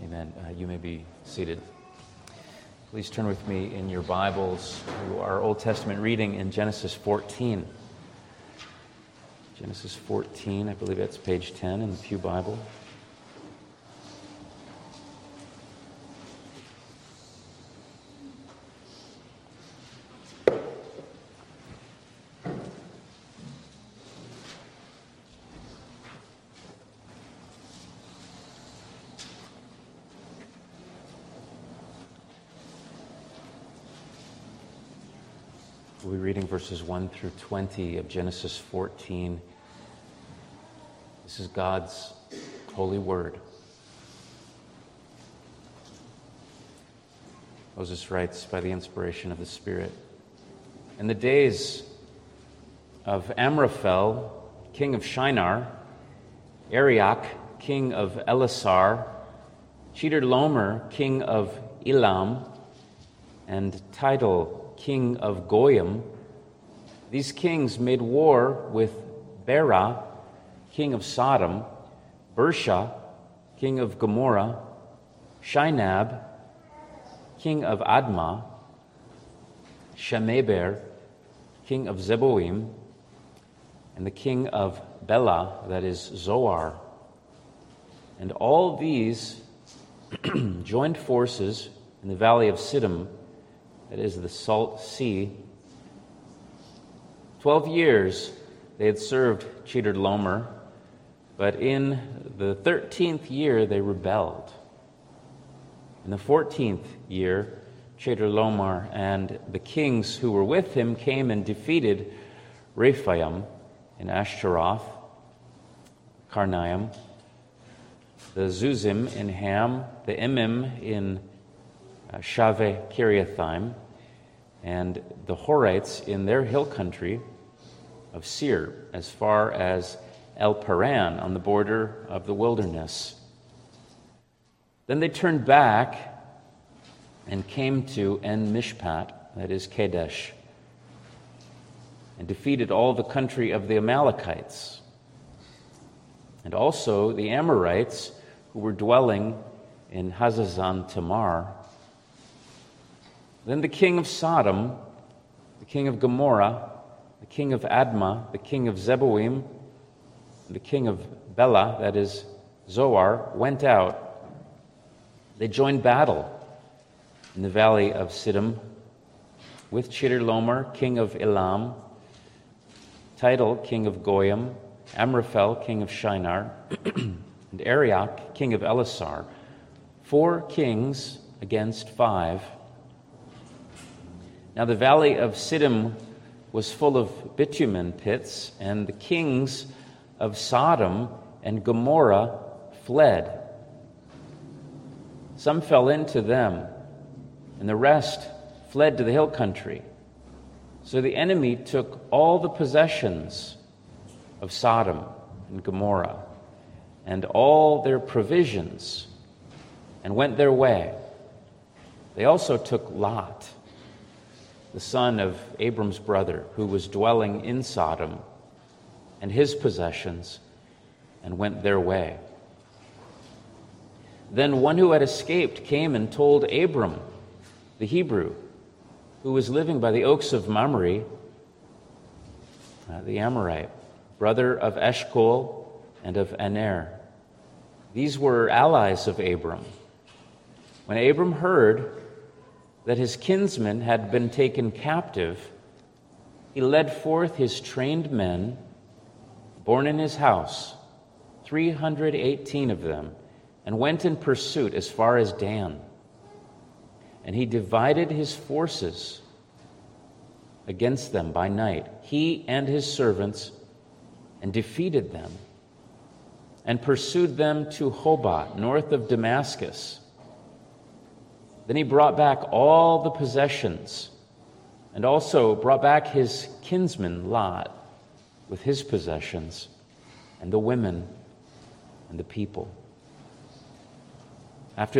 Amen. You may be seated. Please turn with me in your Bibles to our Old Testament reading in Genesis 14. Genesis 14, I believe that's page 10 in the Pew Bible. We'll be reading verses 1 through 20 of Genesis 14. This is God's holy word. Moses writes by the inspiration of the Spirit. In the days of Amraphel, king of Shinar, Arioch, king of Elasar, Chedorlaomer, king of Elam, and Tidal, king of Goyim, these kings made war with Bera, king of Sodom, Bersha, king of Gomorrah, Shinab, king of Admah, Shemeber, king of Zeboim, and the king of Bela, that is Zoar. And all these joined forces in the valley of Siddim, that is the Salt Sea. 12 years they had served Chedorlaomer, but in the 13th year they rebelled. In the 14th year, Chedorlaomer and the kings who were with him came and defeated Rephaim in Ashtaroth, Karnaim, the Zuzim in Ham, the Emim in Shaveh Kiriathaim, and the Horites in their hill country of Seir, as far as El Paran on the border of the wilderness. Then they turned back and came to En Mishpat, that is Kadesh, and defeated all the country of the Amalekites, and also the Amorites who were dwelling in Hazazon Tamar. Then the king of Sodom, the king of Gomorrah, the king of Admah, the king of Zeboim, and the king of Bela, that is Zoar, went out. They joined battle in the valley of Siddim with Chedorlaomer, king of Elam, Tidal, king of Goyim, Amraphel, king of Shinar, and Arioch, king of Elasar. 4 kings against 5. Now the valley of Siddim was full of bitumen pits, and the kings of Sodom and Gomorrah fled. Some fell into them, and the rest fled to the hill country. So the enemy took all the possessions of Sodom and Gomorrah and all their provisions and went their way. They also took Lot, the son of Abram's brother, who was dwelling in Sodom, and his possessions, and went their way. Then one who had escaped came and told Abram, the Hebrew, who was living by the oaks of Mamre, the Amorite, brother of Eshcol and of Aner. These were allies of Abram. When Abram heard that his kinsman had been taken captive, he led forth his trained men, born in his house, 318 of them, and went in pursuit as far as Dan. And he divided his forces against them by night, he and his servants, and defeated them, and pursued them to Hobah, north of Damascus. Then he brought back all the possessions, and also brought back his kinsman Lot with his possessions, and the women and the people. After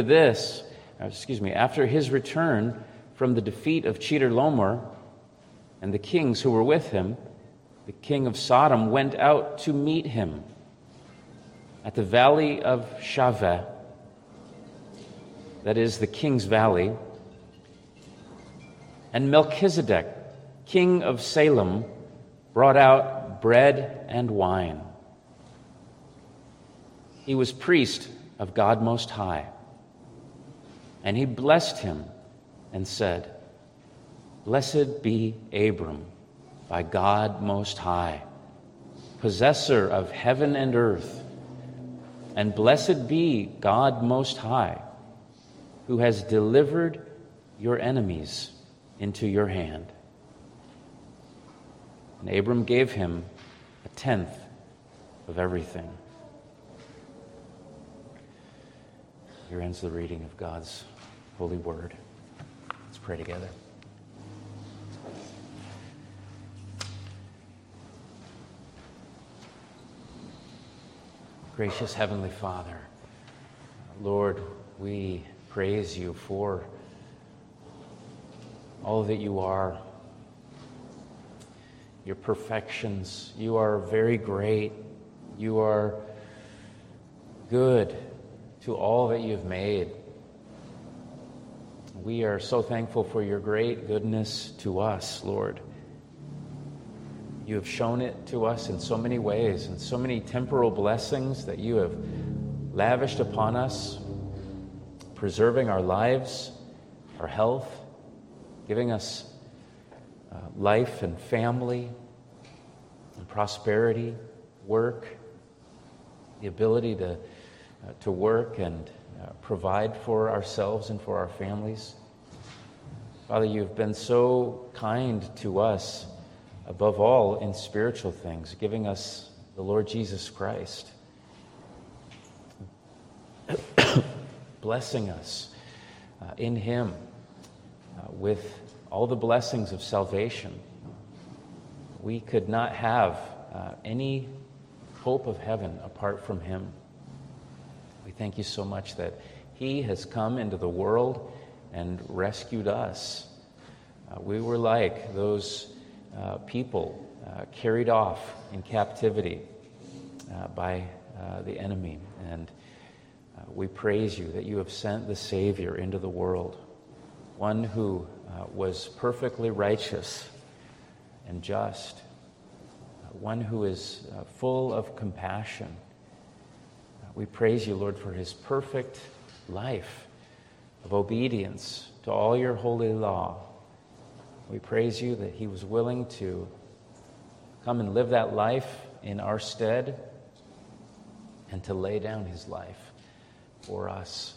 his return from the defeat of Chedorlaomer and the kings who were with him, the king of Sodom went out to meet him at the valley of Shaveh, that is the King's Valley, and Melchizedek, king of Salem, brought out bread and wine. He was priest of God Most High, and he blessed him and said, "Blessed be Abram by God Most High, possessor of heaven and earth, and blessed be God Most High, who has delivered your enemies into your hand." And Abram gave him a tenth of everything. Here ends the reading of God's holy word. Let's pray together. Gracious Heavenly Father, Lord, we praise you for all that you are, your perfections. You are very great. You are good to all that you've made. We are so thankful for your great goodness to us, Lord. You have shown it to us in so many ways, and so many temporal blessings that you have lavished upon us, preserving our lives, our health, giving us life and family and prosperity, work, the ability to work and provide for ourselves and for our families. Father, you've been so kind to us, above all in spiritual things, giving us the Lord Jesus Christ, blessing us in him with all the blessings of salvation. We could not have any hope of heaven apart from him. We thank you so much that he has come into the world and rescued us. We were like those people carried off in captivity by the enemy. And we praise you that you have sent the Savior into the world, one who was perfectly righteous and just, one who is full of compassion. We praise you, Lord, for his perfect life of obedience to all your holy law. We praise you that he was willing to come and live that life in our stead and to lay down his life for us.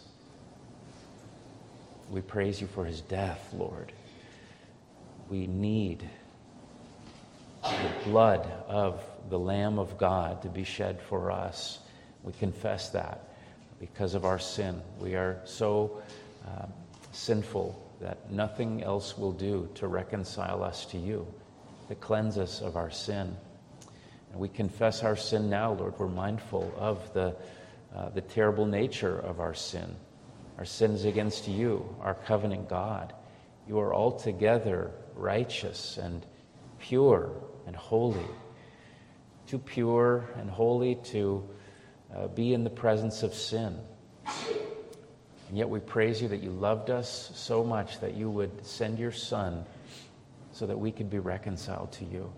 We praise you for his death, Lord. We need the blood of the Lamb of God to be shed for us. We confess that because of our sin. We are so sinful that nothing else will do to reconcile us to you, to cleanse us of our sin. And we confess our sin now, Lord. We're mindful of the terrible nature of our sin. Our sin is against you, our covenant God. You are altogether righteous and pure and holy, too pure and holy to be in the presence of sin. And yet we praise you that you loved us so much that you would send your Son so that we could be reconciled to you.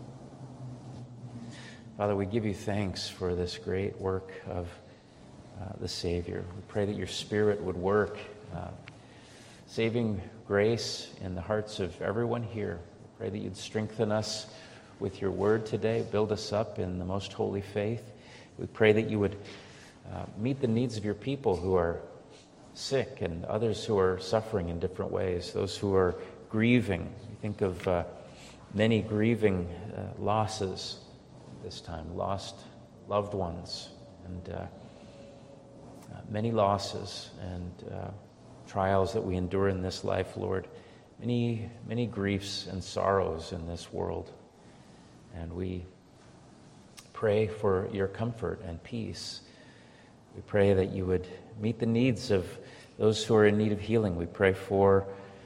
Father, we give you thanks for this great work of the Savior. We pray that your Spirit would work saving grace in the hearts of everyone here. We pray that you'd strengthen us with your word today, build us up in the most holy faith. We pray that you would meet the needs of your people who are sick and others who are suffering in different ways, those who are grieving. We think of many grieving losses this time, lost loved ones, and many losses and trials that we endure in this life, Lord. Many griefs and sorrows in this world. And we pray for your comfort and peace. We pray that you would meet the needs of those who are in need of healing. We pray for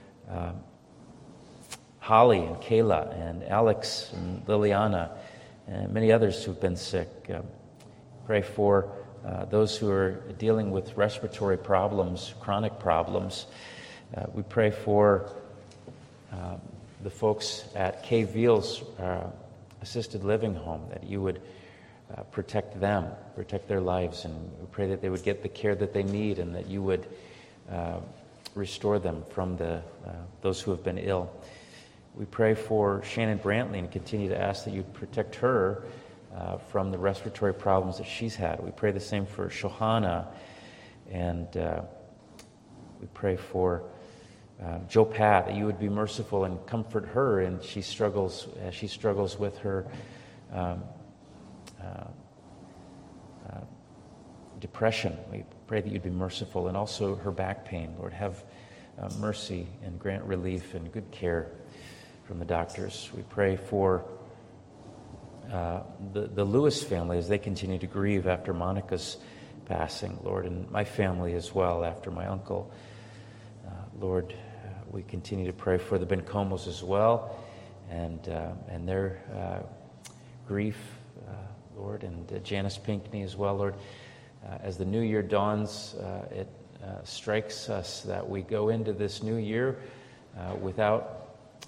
Holly and Kayla and Alex and Liliana and many others who've been sick. Pray for those who are dealing with respiratory problems, chronic problems. We pray for the folks at Cave Veals Assisted Living Home, that you would protect them, protect their lives, and we pray that they would get the care that they need, and that you would restore them from those who have been ill. We pray for Shannon Brantley and continue to ask that you protect her from the respiratory problems that she's had. We pray the same for Shohana, and we pray for Joe Pat, that you would be merciful and comfort her, and she struggles with her depression. We pray that you'd be merciful, and also her back pain. Lord, have mercy and grant relief and good care from the doctors. We pray for the Lewis family as they continue to grieve after Monica's passing, Lord, and my family as well after my uncle. Lord, we continue to pray for the Bencomos as well, and their grief, Lord, and Janice Pinkney as well, Lord. As the new year dawns, it strikes us that we go into this new year without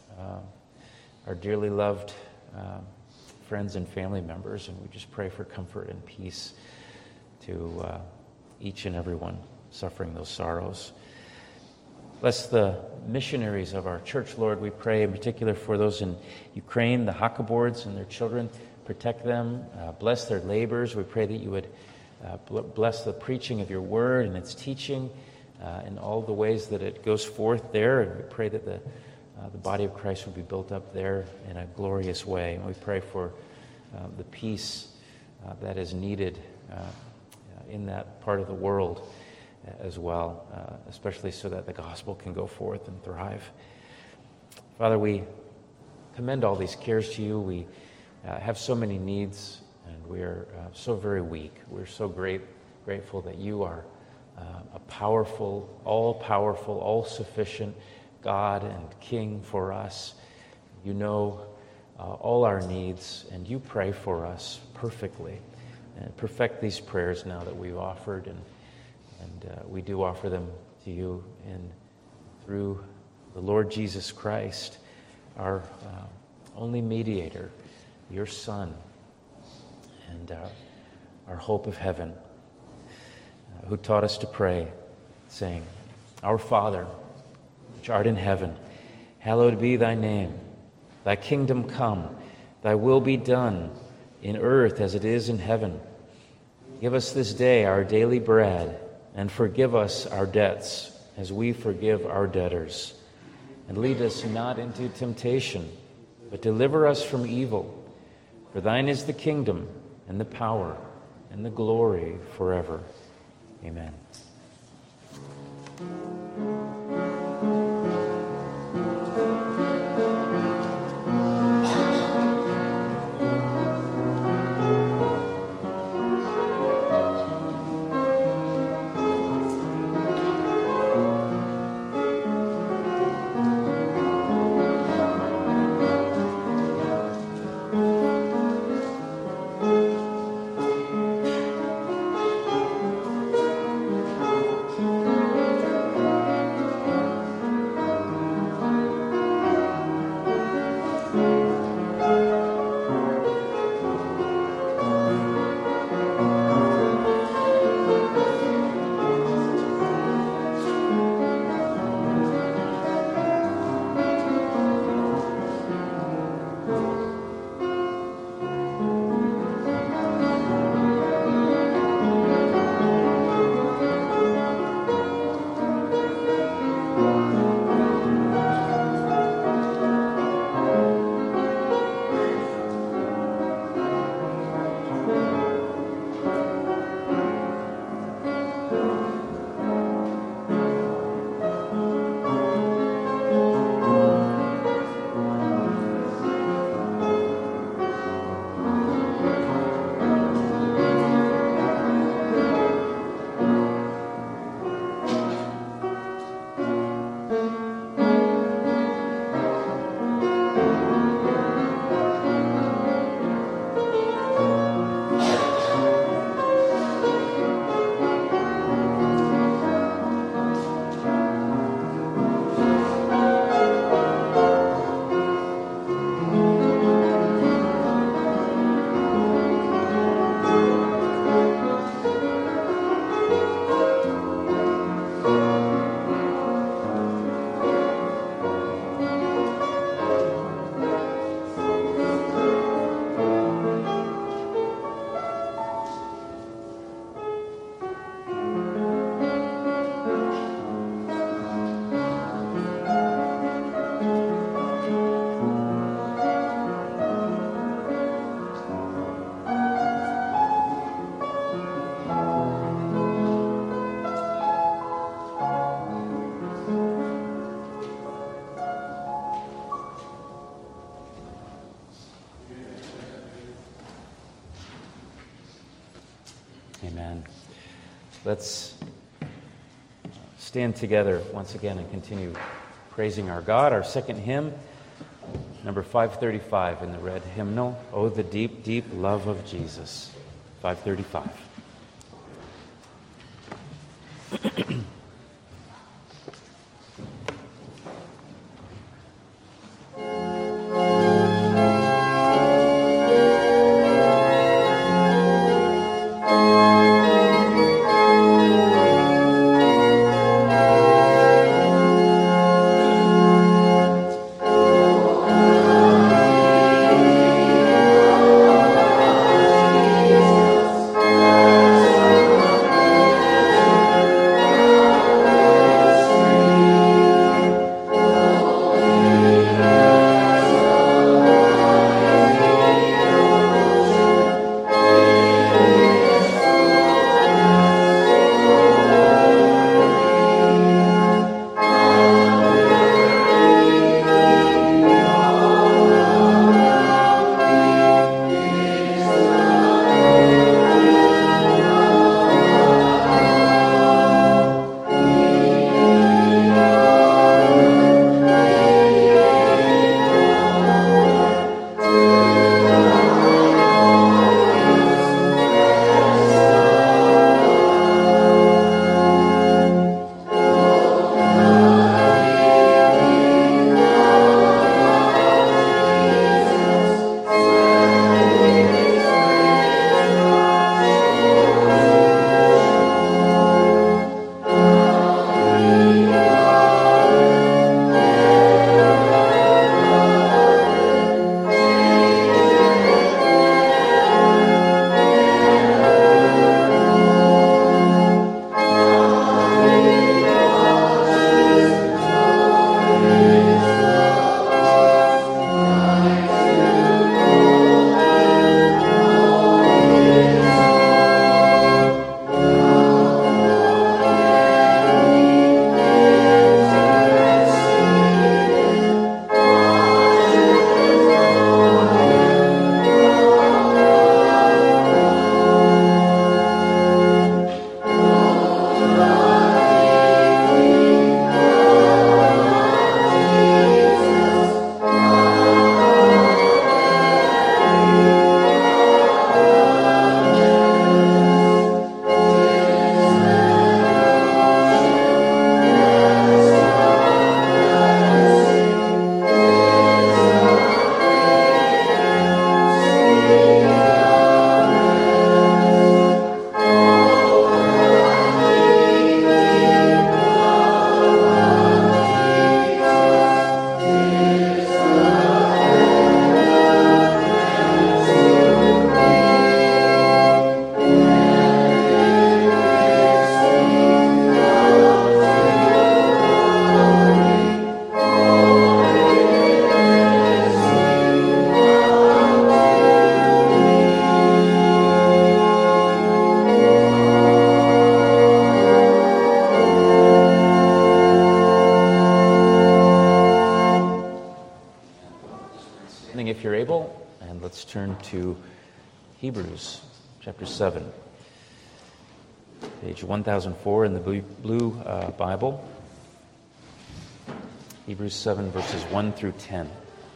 our dearly loved friends and family members, and we just pray for comfort and peace to each and every one suffering those sorrows. Bless the missionaries of our church, Lord. We pray in particular for those in Ukraine, the Hakabords and their children. Protect them. Bless their labors. We pray that you would bless the preaching of your word and its teaching in all the ways that it goes forth there. And we pray that the body of Christ would be built up there in a glorious way. And we pray for the peace that is needed in that part of the world as well, especially so that the gospel can go forth and thrive. Father, we commend all these cares to you. We have so many needs, and we are so very weak. We're so grateful that you are a powerful, all-sufficient God and King for us. You know all our needs, and you pray for us perfectly. And perfect these prayers now that we've offered, and we do offer them to you through the Lord Jesus Christ, our only mediator, your Son, and our hope of heaven, who taught us to pray, saying, Our Father, which art in heaven, hallowed be thy name. Thy kingdom come, thy will be done, in earth as it is in heaven. Give us this day our daily bread, and forgive us our debts, as we forgive our debtors. And lead us not into temptation, but deliver us from evil. For thine is the kingdom, and the power, and the glory forever. Amen. Amen. Let's stand together once again and continue praising our God. Our second hymn, number 535 in the red hymnal, Oh, the Deep, Deep Love of Jesus. 535. If you're able, and let's turn to Hebrews chapter 7, page 1004 in the blue Bible. Hebrews 7, verses 1 through 10.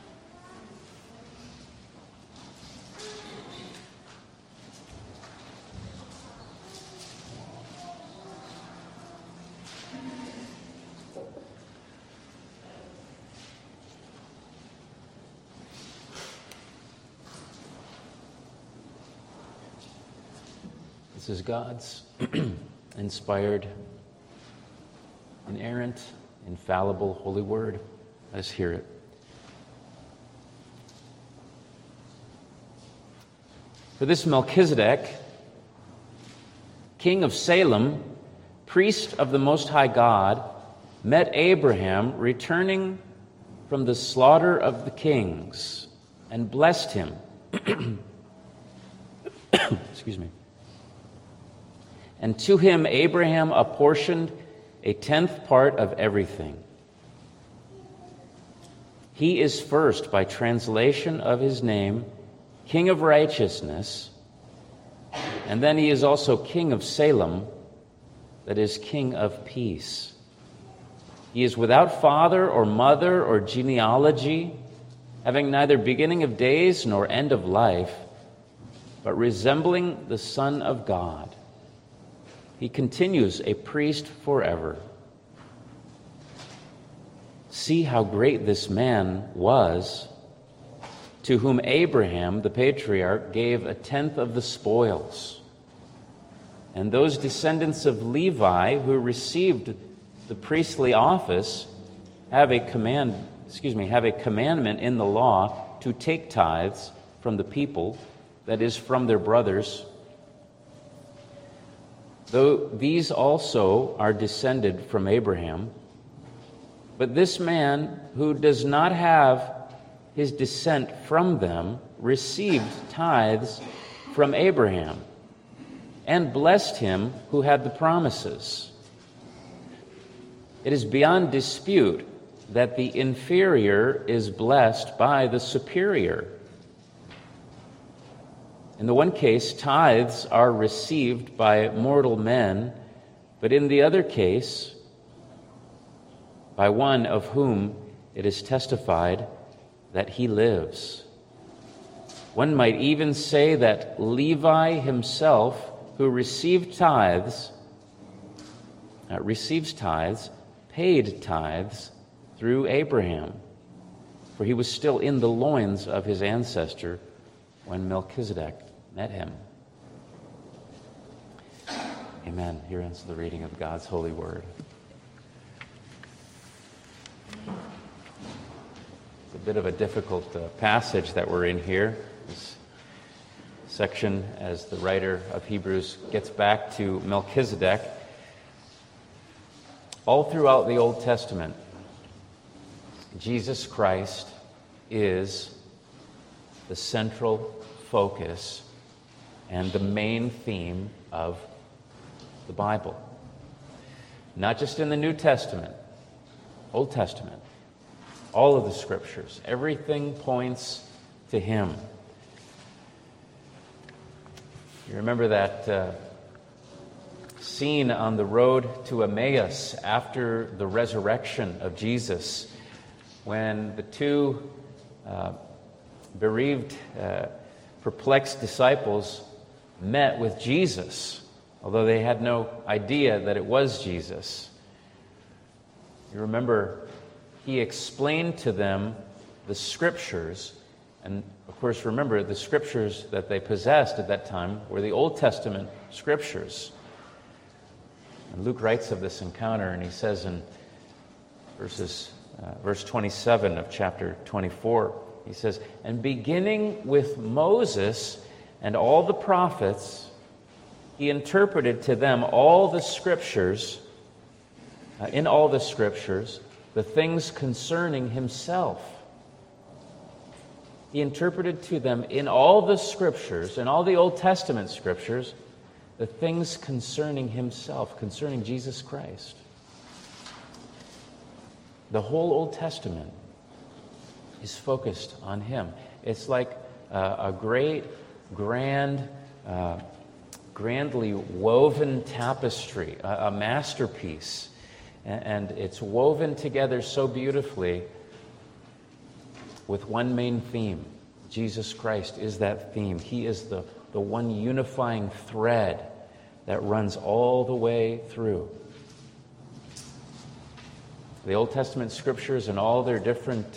This is God's inspired, inerrant, infallible, holy word. Let us hear it. For this Melchizedek, king of Salem, priest of the Most High God, met Abraham returning from the slaughter of the kings and blessed him. Excuse me. And to him Abraham apportioned a 10th part of everything. He is first, by translation of his name, King of Righteousness, And then he is also king of Salem, that is, king of peace. He is without father or mother or genealogy, having neither beginning of days nor end of life, but resembling the Son of God. He continues a priest forever. See how great this man was, to whom Abraham, the patriarch, gave a tenth of the spoils. And those descendants of Levi who received the priestly office have a commandment in the law to take tithes from the people, that is, from their brothers. Though these also are descended from Abraham, but this man who does not have his descent from them received tithes from Abraham and blessed him who had the promises. It is beyond dispute that the inferior is blessed by the superior. In the one case, tithes are received by mortal men, but in the other case, by one of whom it is testified that he lives. One might even say that Levi himself, who receives tithes, paid tithes through Abraham, for he was still in the loins of his ancestor when Melchizedek met him. Amen. Here ends the reading of God's holy word. It's a bit of a difficult passage that we're in here. This section, as the writer of Hebrews gets back to Melchizedek. All throughout the Old Testament, Jesus Christ is the central focus and the main theme of the Bible. Not just in the New Testament, Old Testament, all of the Scriptures. Everything points to Him. You remember that scene on the road to Emmaus after the resurrection of Jesus, when the two bereaved, perplexed disciples met with Jesus, although they had no idea that it was Jesus. You remember, he explained to them the Scriptures, and of course, remember, the Scriptures that they possessed at that time were the Old Testament Scriptures. And Luke writes of this encounter, and he says in verse 27 of chapter 24, he says, "And beginning with Moses and all the prophets, he interpreted to them all the Scriptures, in all the Scriptures, the things concerning himself." He interpreted to them in all the Scriptures, in all the Old Testament Scriptures, the things concerning himself, concerning Jesus Christ. The whole Old Testament is focused on him. It's like a great, grandly woven tapestry, a masterpiece. And it's woven together so beautifully with one main theme. Jesus Christ is that theme. He is the one unifying thread that runs all the way through. The Old Testament Scriptures and all their different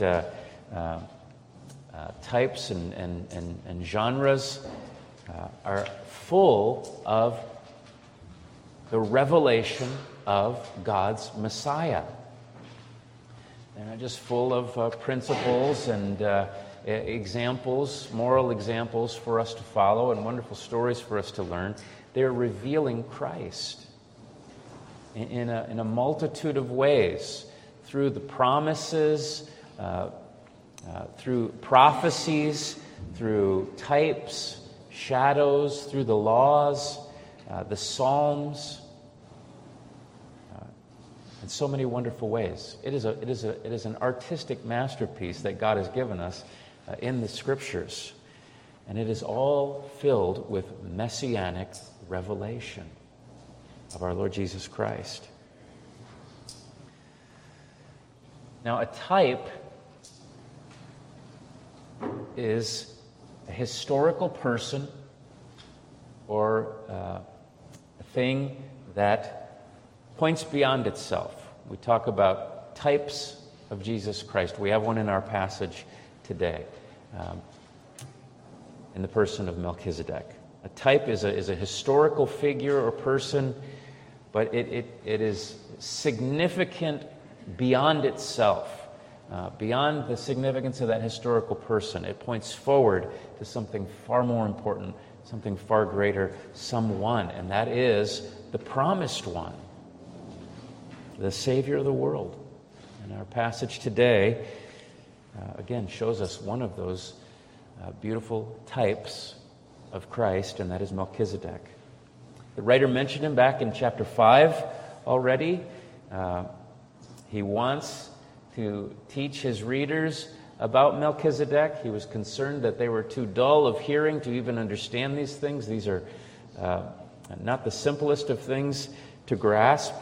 types and genres are full of the revelation of God's Messiah. They're not just full of principles and examples, moral examples for us to follow and wonderful stories for us to learn. They're revealing Christ in a multitude of ways, through the promises, through prophecies, through types, shadows, through the laws, the Psalms, in so many wonderful ways. It is an artistic masterpiece that God has given us in the Scriptures. And it is all filled with messianic revelation of our Lord Jesus Christ. Now, a type is a historical person or a thing that points beyond itself. We talk about types of Jesus Christ. We have one in our passage today in the person of Melchizedek. A type is a historical figure or person, but it is significant beyond itself. Beyond the significance of that historical person. It points forward to something far more important, something far greater, someone, and that is the promised one, the Savior of the world. And our passage today, again, shows us one of those beautiful types of Christ, and that is Melchizedek. The writer mentioned him back in chapter 5 already. He wants to teach his readers about Melchizedek. He was concerned that they were too dull of hearing to even understand these things. These are not the simplest of things to grasp.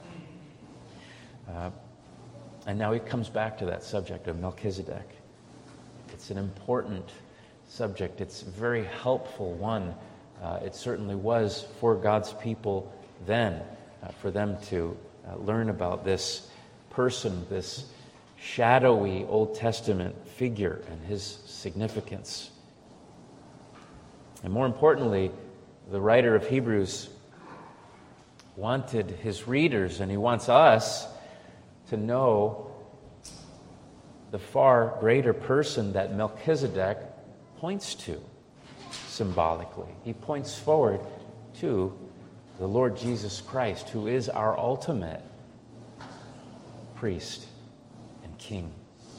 And now he comes back to that subject of Melchizedek. It's an important subject. It's a very helpful one. It certainly was for God's people then, for them to learn about this person, this shadowy Old Testament figure and his significance. And more importantly, the writer of Hebrews wanted his readers, and he wants us, to know the far greater person that Melchizedek points to symbolically. He points forward to the Lord Jesus Christ, who is our ultimate priest and king.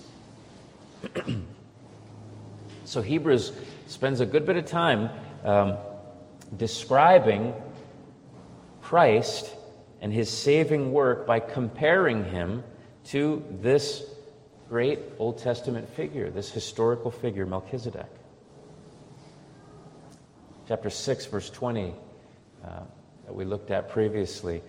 So Hebrews spends a good bit of time describing Christ and his saving work by comparing him to this great Old Testament figure, this historical figure, Melchizedek. Chapter 6, verse 20, that we looked at previously,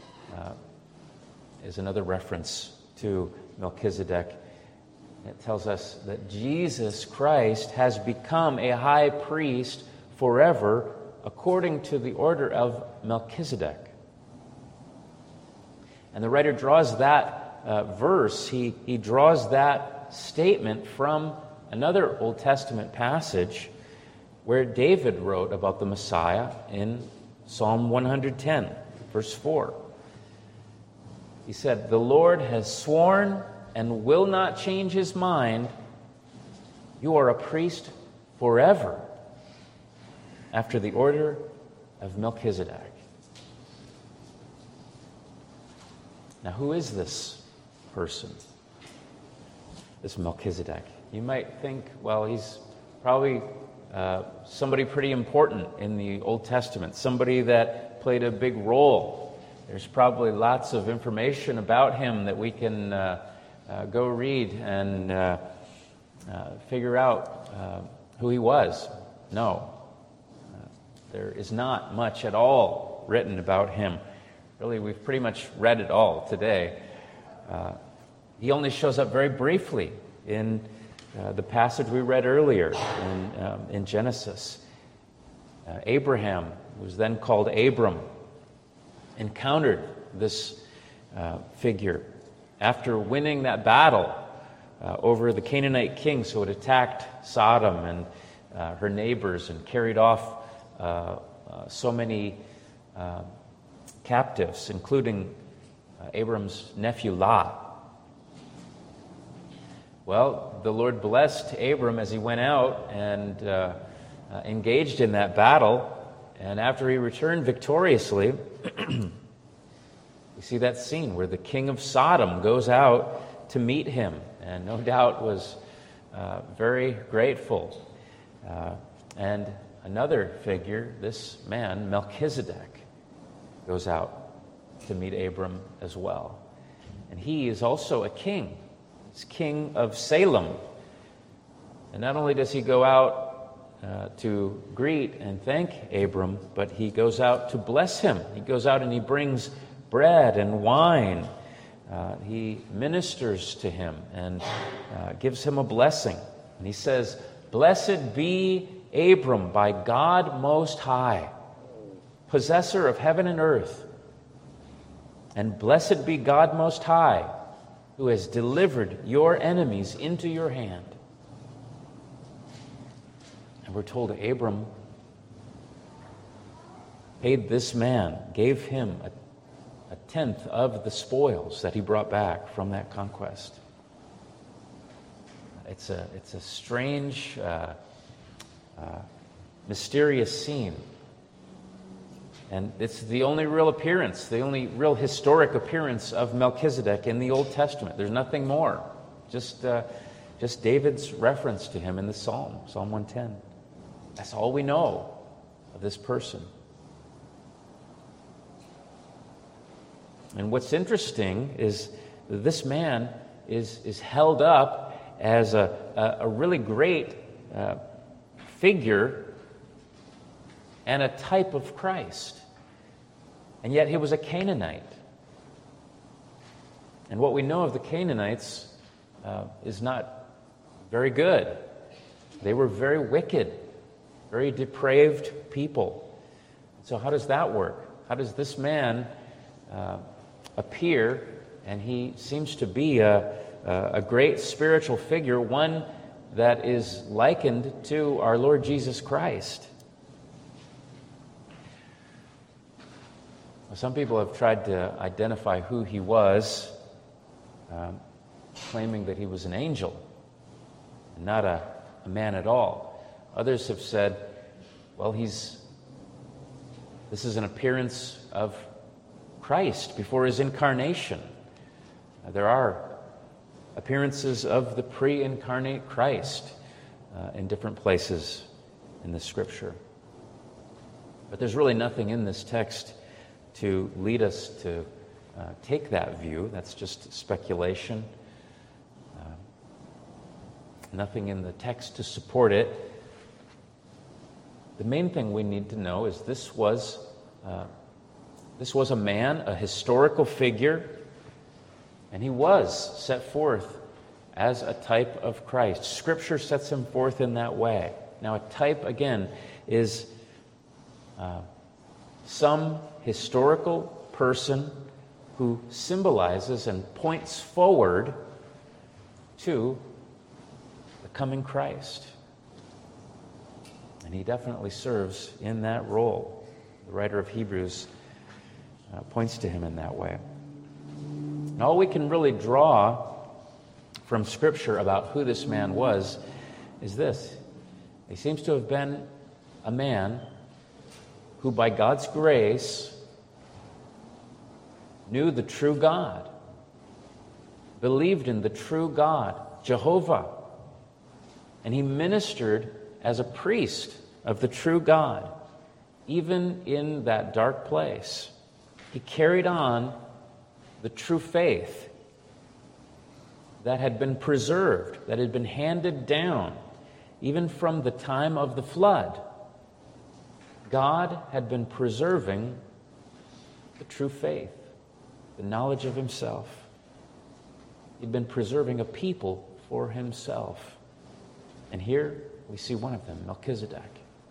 is another reference to Melchizedek. It tells us that Jesus Christ has become a high priest forever according to the order of Melchizedek. And the writer draws that verse, he draws that statement from another Old Testament passage where David wrote about the Messiah in Psalm 110, verse 4. He said, "The Lord has sworn and will not change his mind. You are a priest forever, after the order of Melchizedek." Now, who is this person, this Melchizedek? You might think, well, he's probably somebody pretty important in the Old Testament, somebody that played a big role. There's probably lots of information about him that we can go read and figure out who he was. No, there is not much at all written about him. Really, we've pretty much read it all today. He only shows up very briefly in the passage we read earlier in Genesis. Abraham, who was then called Abram, encountered this figure after winning that battle over the Canaanite kings who had attacked Sodom and her neighbors and carried off so many captives, including Abram's nephew Lot. Well, the Lord blessed Abram as he went out and engaged in that battle. And after he returned victoriously, we see that scene where the king of Sodom goes out to meet him, and no doubt was very grateful. And another figure, this man, Melchizedek, goes out to meet Abram as well. And he is also a king. He's king of Salem. And not only does he go out to greet and thank Abram, but he goes out to bless him. He goes out and he brings bread and wine. He ministers to him and gives him a blessing. And he says, "Blessed be Abram by God Most High, possessor of heaven and earth. And blessed be God Most High, who has delivered your enemies into your hand." And we're told Abram paid this man, gave him a tenth of the spoils that he brought back from that conquest. It's a strange, mysterious scene. And it's the only real appearance, the only real historic appearance of Melchizedek in the Old Testament. There's nothing more. Just David's reference to him in the Psalm, Psalm 110. That's all we know of this person. And what's interesting is that this man is held up as a really great figure and a type of Christ. And yet he was a Canaanite. And what we know of the Canaanites is not very good. They were very wicked, very depraved people. So how does that work? How does this man appear, and he seems to be a great spiritual figure, one that is likened to our Lord Jesus Christ? Some people have tried to identify who he was, claiming that he was an angel and not a man at all. Others have said, well, this is an appearance of Christ before his incarnation. There are appearances of the pre-incarnate Christ in different places in the Scripture. But there's really nothing in this text to lead us to take that view. That's just speculation. Nothing in the text to support it. The main thing we need to know is this was a man, a historical figure, and he was set forth as a type of Christ. Scripture sets him forth in that way. Now, a type, again, is some historical person who symbolizes and points forward to the coming Christ. And he definitely serves in that role. The writer of Hebrews points to him in that way. And all we can really draw from Scripture about who this man was is this. He seems to have been a man who, by God's grace, knew the true God, believed in the true God, Jehovah, and he ministered as a priest of the true God, even in that dark place. He carried on the true faith that had been preserved, that had been handed down, even from the time of the flood. God had been preserving the true faith, the knowledge of himself. He'd been preserving a people for himself. And here we see one of them, Melchizedek.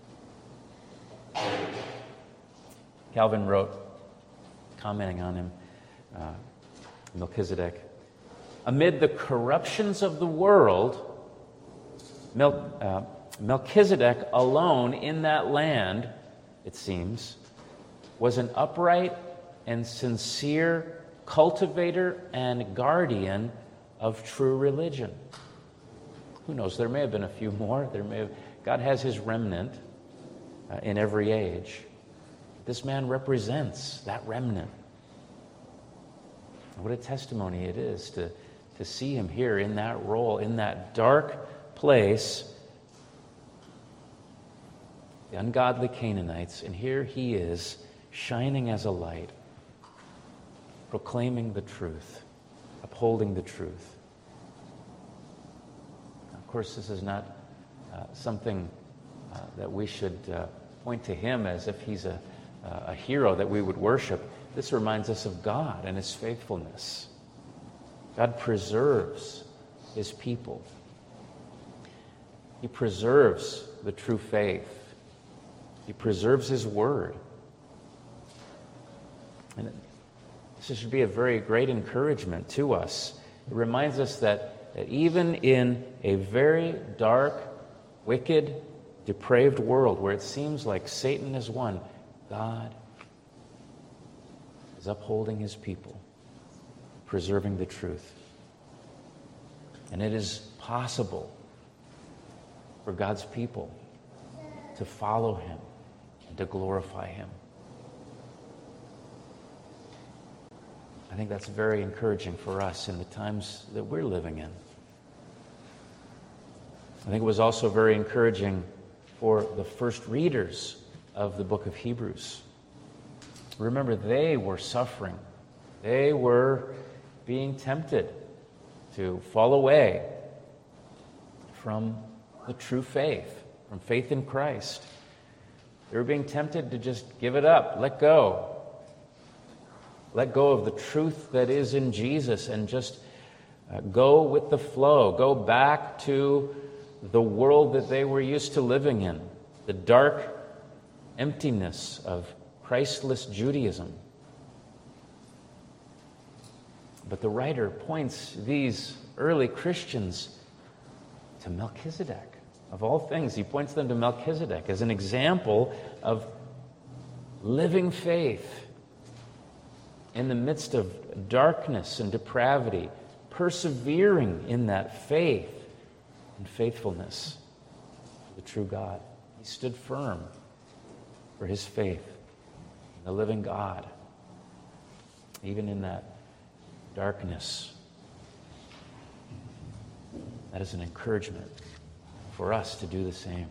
Calvin wrote, commenting on him, Melchizedek, amid the corruptions of the world, Melchizedek alone in that land, it seems, was an upright and sincere cultivator and guardian of true religion. Who knows? There may have been a few more. God has his remnant in every age. This man represents that remnant. What a testimony it is to see him here in that role, in that dark place, the ungodly Canaanites, and here he is shining as a light, proclaiming the truth, upholding the truth. Of course, this is not something that we should point to him as if he's a hero that we would worship. This reminds us of God and his faithfulness. God preserves his people. He preserves the true faith. He preserves his word. And this should be a very great encouragement to us. It reminds us that even in a very dark, wicked, depraved world where it seems like Satan has won, God is upholding his people, preserving the truth. And it is possible for God's people to follow him and to glorify him. I think that's very encouraging for us in the times that we're living in. I think it was also very encouraging for the first readers of the book of Hebrews. Remember, they were suffering. They were being tempted to fall away from the true faith, from faith in Christ. They were being tempted to just give it up, let go. Let go of the truth that is in Jesus and just go with the flow. Go back to the world that they were used to living in, the dark emptiness of Christless Judaism. But the writer points these early Christians to Melchizedek. Of all things, he points them to Melchizedek as an example of living faith in the midst of darkness and depravity, persevering in that faith and faithfulness to the true God. He stood firm for his faith in the living God, even in that darkness. That is an encouragement for us to do the same.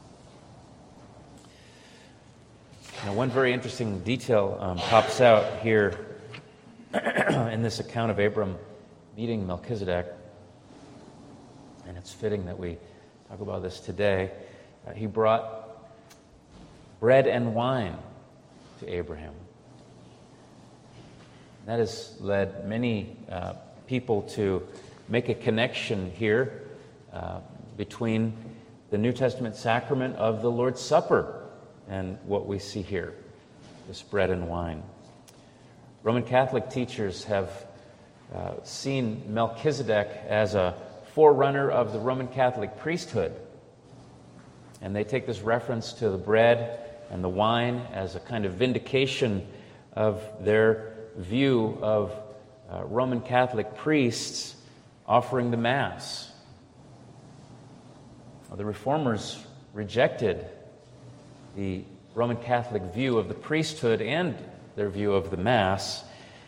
Now, one very interesting detail pops out here in this account of Abram meeting Melchizedek, and it's fitting that we talk about this today. He brought bread and wine to Abraham. That has led many people to make a connection here between the New Testament sacrament of the Lord's Supper and what we see here, this bread and wine. Roman Catholic teachers have seen Melchizedek as a forerunner of the Roman Catholic priesthood. And they take this reference to the bread and the wine as a kind of vindication of their view of Roman Catholic priests offering the Mass. Well, the Reformers rejected the Roman Catholic view of the priesthood and their view of the Mass.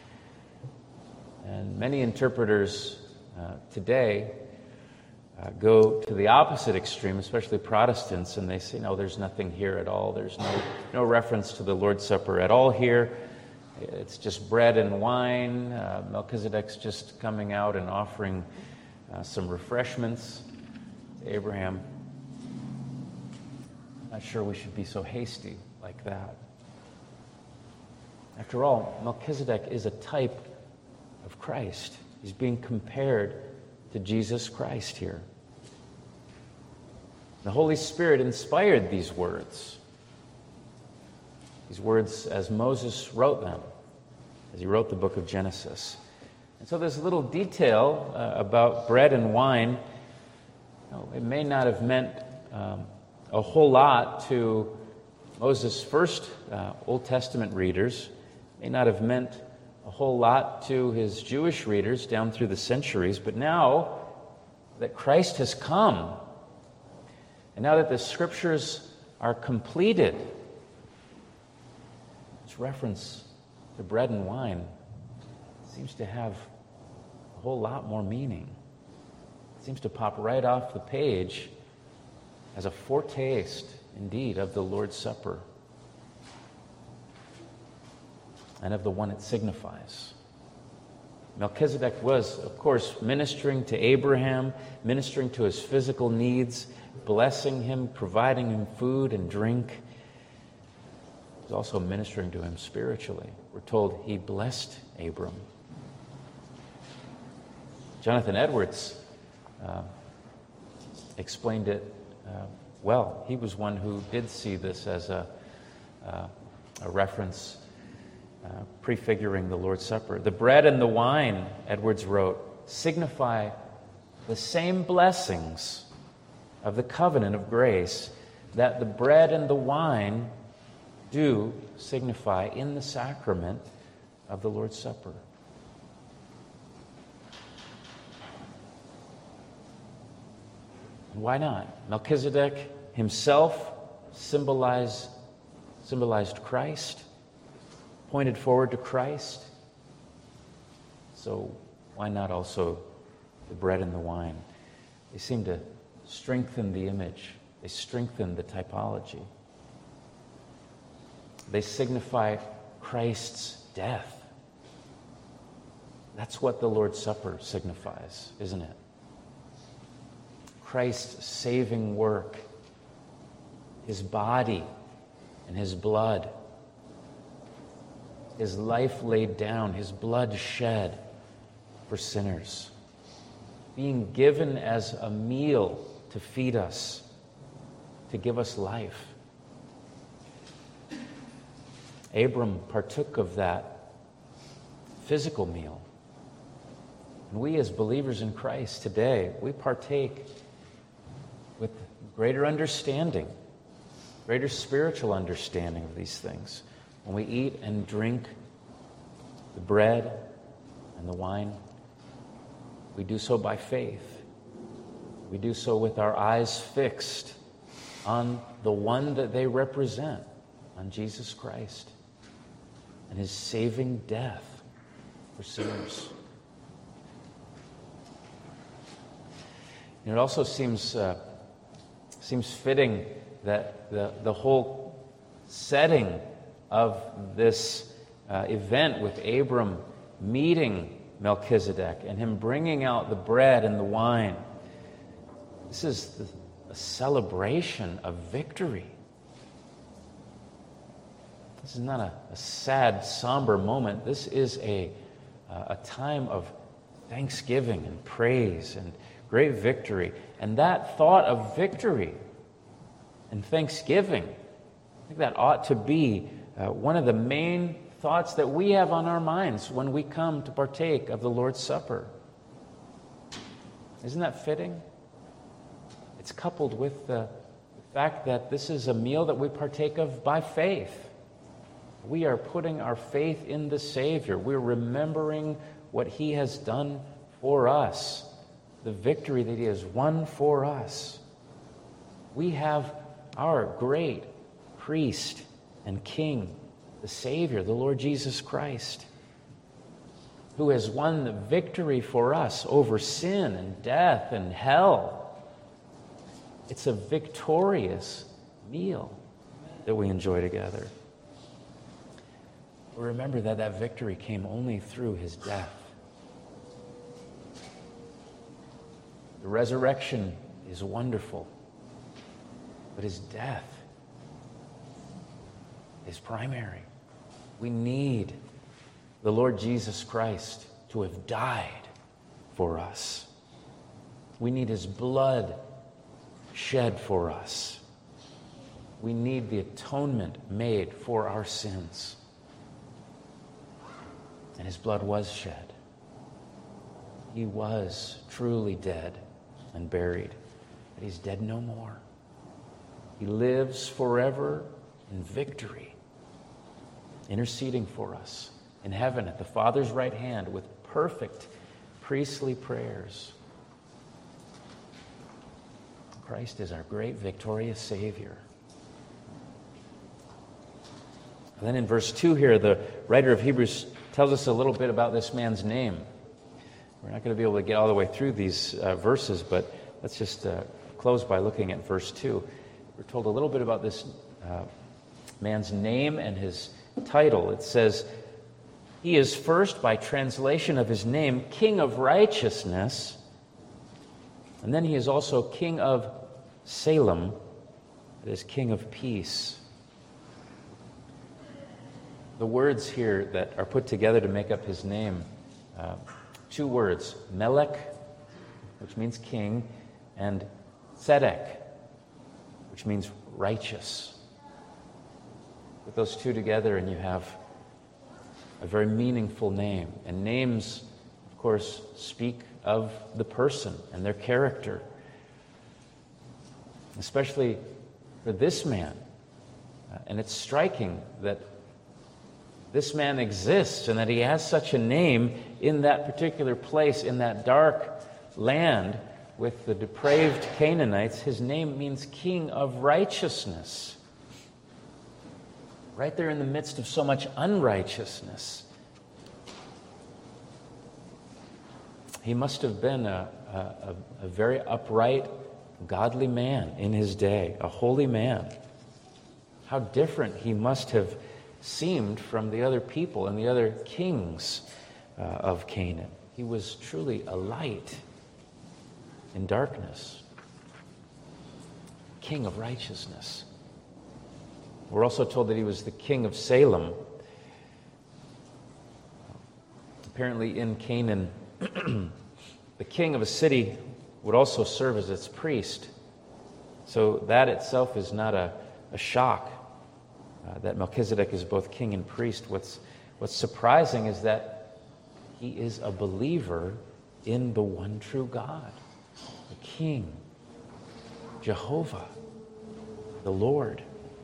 And many interpreters today go to the opposite extreme, especially Protestants, and they say, no, there's nothing here at all. There's no reference to the Lord's Supper at all here. It's just bread and wine. Melchizedek's just coming out and offering some refreshments to Abraham. Not sure we should be so hasty like that. After all, Melchizedek is a type of Christ. He's being compared to Jesus Christ here. The Holy Spirit inspired these words as Moses wrote them, as he wrote the book of Genesis. And so there's a little detail about bread and wine. It may not have meant a whole lot to Moses' first Old Testament readers. It may not have meant a whole lot to his Jewish readers down through the centuries. But now that Christ has come, and now that the Scriptures are completed, this reference to bread and wine seems to have a whole lot more meaning. It seems to pop right off the page as a foretaste, indeed, of the Lord's Supper and of the one it signifies. Melchizedek was, of course, ministering to Abraham, ministering to his physical needs, blessing him, providing him food and drink. He was also ministering to him spiritually. We're told he blessed Abram. Jonathan Edwards explained it well. He was one who did see this as a reference prefiguring the Lord's Supper. The bread and the wine, Edwards wrote, signify the same blessings of the covenant of grace that the bread and the wine do signify in the sacrament of the Lord's Supper. Why not? Melchizedek himself symbolized Christ, pointed forward to Christ. So why not also the bread and the wine? They seem to strengthen the image. They strengthen the typology. They signify Christ's death. That's what the Lord's Supper signifies, isn't it? Christ's saving work, his body and his blood, his life laid down, his blood shed for sinners, being given as a meal to feed us, to give us life. Abram partook of that physical meal. And we as believers in Christ today, we partake with greater understanding, greater spiritual understanding of these things. When we eat and drink the bread and the wine, we do so by faith. We do so with our eyes fixed on the one that they represent, on Jesus Christ and his saving death for sinners. And it also seems fitting that the whole setting of this event with Abram meeting Melchizedek and him bringing out the bread and the wine, this is a celebration of victory. This is not a sad, somber moment. This is a time of thanksgiving and praise and great victory. And that thought of victory and thanksgiving, I think that ought to be one of the main thoughts that we have on our minds when we come to partake of the Lord's Supper. Isn't that fitting? It's coupled with the fact that this is a meal that we partake of by faith. We are putting our faith in the Savior. We're remembering what he has done for us, the victory that he has won for us. We have our great priest and king, the Savior, the Lord Jesus Christ, who has won the victory for us over sin and death and hell. It's a victorious meal that we enjoy together. Remember that victory came only through his death. The resurrection is wonderful, but his death is primary. We need the Lord Jesus Christ to have died for us. We need his blood shed for us. We need the atonement made for our sins. And his blood was shed. He was truly dead and buried, but he's dead no more. He lives forever in victory, interceding for us in heaven at the Father's right hand with perfect priestly prayers. Christ is our great victorious Savior. And then in verse 2 here, the writer of Hebrews tells us a little bit about this man's name. We're not going to be able to get all the way through these verses, but let's just close by looking at verse 2. We're told a little bit about this man's name and his title. It says, He is first, by translation of his name, King of Righteousness, and then he is also King of Salem, that is, King of Peace. The words here that are put together to make up his name, two words, Melech, which means king, and Tzedek, which means righteous. Put those two together and you have a very meaningful name. And names, of course, speak of the person and their character. Especially for this man. And it's striking that this man exists and that he has such a name in that particular place, in that dark land with the depraved Canaanites. His name means King of Righteousness. Right there in the midst of so much unrighteousness. He must have been a very upright, godly man in his day, a holy man. How different he must have seemed from the other people and the other kings of Canaan. He was truly a light in darkness. King of righteousness. We're also told that he was the king of Salem. Apparently in Canaan, the king of a city would also serve as its priest. So that itself is not a shock. That Melchizedek is both king and priest. What's surprising is that he is a believer in the one true God, the King, Jehovah, the Lord.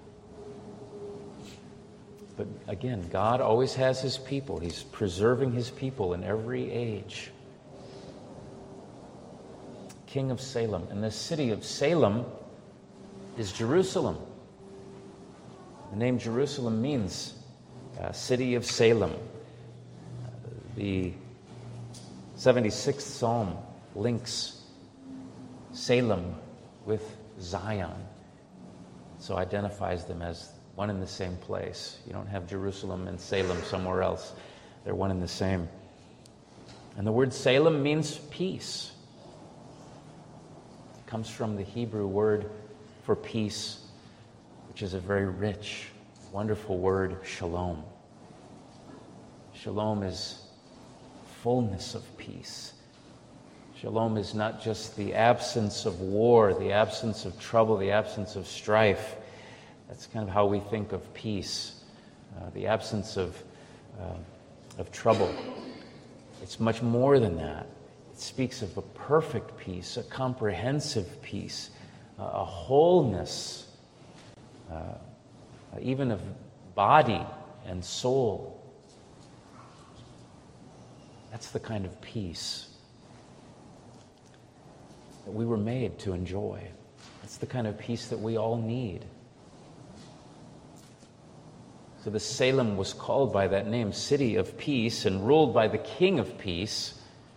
But again, God always has his people. He's preserving his people in every age. King of Salem. And the city of Salem is Jerusalem. The name Jerusalem means city of Salem. The 76th Psalm links Salem with Zion, so identifies them as one and the same place. You don't have Jerusalem and Salem somewhere else. They're one and the same. And the word Salem means peace. It comes from the Hebrew word for peace, which is a very rich, wonderful word, shalom. Shalom is fullness of peace. Shalom is not just the absence of war, the absence of trouble, the absence of strife. That's kind of how we think of peace, the absence of trouble. It's much more than that. It speaks of a perfect peace, a comprehensive peace, a wholeness, even of body and soul. That's the kind of peace that we were made to enjoy. That's the kind of peace that we all need. So the Salem was called by that name, City of Peace, and ruled by the King of Peace.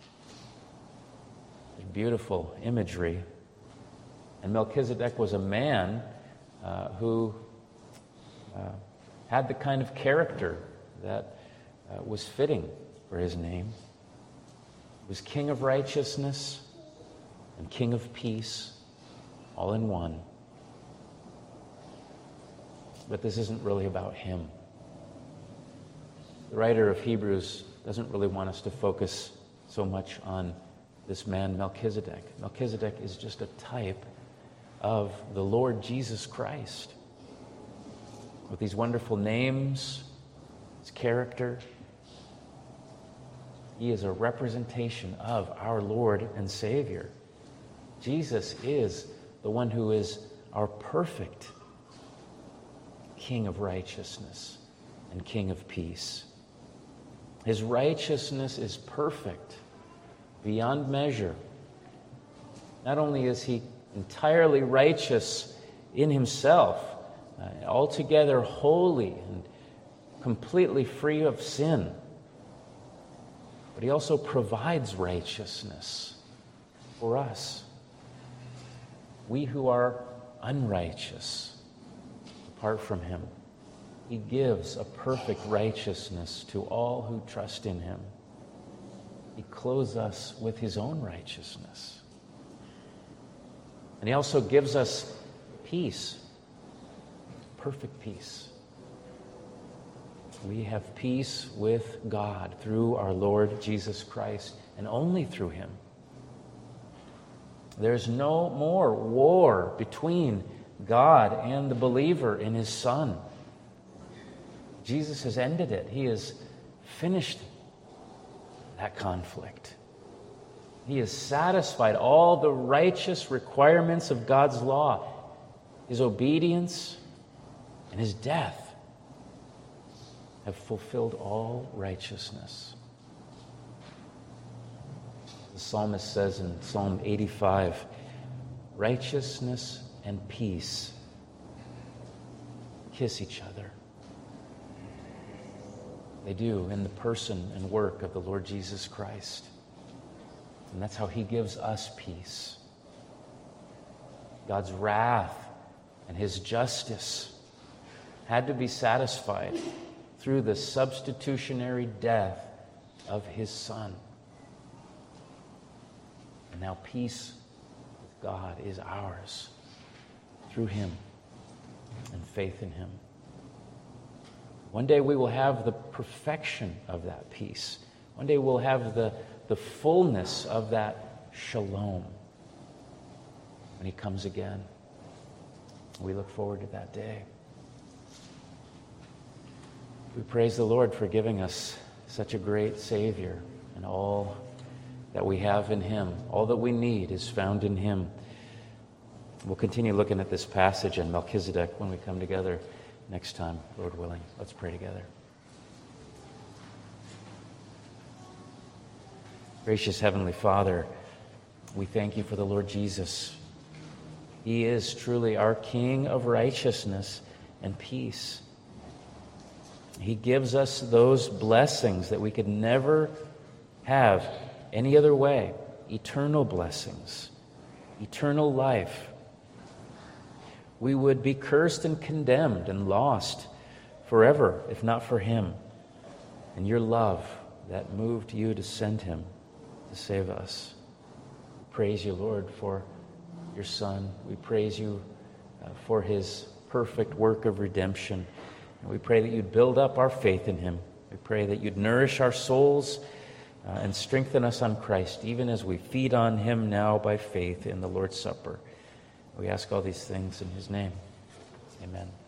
Beautiful imagery. And Melchizedek was a man who had the kind of character that was fitting for his name. He was King of Righteousness and King of Peace, all in one. But this isn't really about him. The writer of Hebrews doesn't really want us to focus so much on this man Melchizedek. Melchizedek is just a type of the Lord Jesus Christ. With these wonderful names, his character, he is a representation of our Lord and Savior. Jesus is the one who is our perfect King of righteousness and King of peace. His righteousness is perfect, beyond measure. Not only is he entirely righteous in himself, altogether holy and completely free of sin, but he also provides righteousness for us. We who are unrighteous apart from him, He gives a perfect righteousness to all who trust in him. He clothes us with his own righteousness. And he also gives us peace, perfect peace. We have peace with God through our Lord Jesus Christ, and only through him. There's no more war between God and the believer in his Son. Jesus has ended it. He has finished that conflict. He has satisfied all the righteous requirements of God's law. His obedience and his death have fulfilled all righteousness. The psalmist says in Psalm 85, righteousness and peace kiss each other. They do in the person and work of the Lord Jesus Christ. And that's how he gives us peace. God's wrath and his justice had to be satisfied through the substitutionary death of his Son. And now peace with God is ours through him and faith in him. One day we will have the perfection of that peace. One day we'll have the fullness of that shalom when he comes again. We look forward to that day. We praise the Lord for giving us such a great Savior, and all that we have in him, all that we need is found in him. We'll continue looking at this passage in Melchizedek when we come together next time, Lord willing. Let's pray together. Gracious Heavenly Father, we thank you for the Lord Jesus. He is truly our King of righteousness and peace. He gives us those blessings that we could never have any other way. Eternal blessings, eternal life. We would be cursed and condemned and lost forever if not for him and your love that moved you to send him to save us. We praise you, Lord, for your Son. We praise you for his perfect work of redemption. And we pray that you'd build up our faith in him. We pray that you'd nourish our souls and strengthen us on Christ, even as we feed on him now by faith in the Lord's Supper. We ask all these things in his name. Amen.